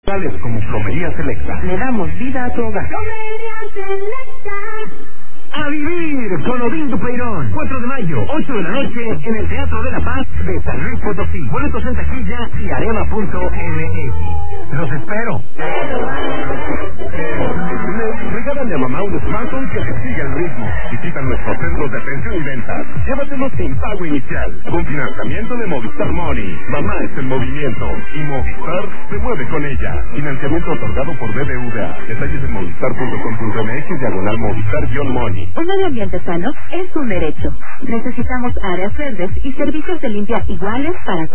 como Plomería Selecta. Le damos vida a tu hogar. Plomería Selecta. ¡A vivir con Odín Dupeirón! 4 de mayo, 8 de la noche, en el Teatro de la Paz de San Luis Potosí. Boletos en taquilla y arema.mx. ¡Los espero! Regálale a mamá un smartphone que le siga el ritmo. Visita nuestros centros de atención y ventas. Llévatelos sin pago inicial. Con financiamiento de Movistar Money. Mamá es en movimiento. Y Movistar se mueve con ella. Financiamiento otorgado por BBVA. Detalles en movistar.com.mx/Movistar-Money. Un medio ambiente sano es un derecho. Necesitamos áreas verdes y servicios de limpia iguales para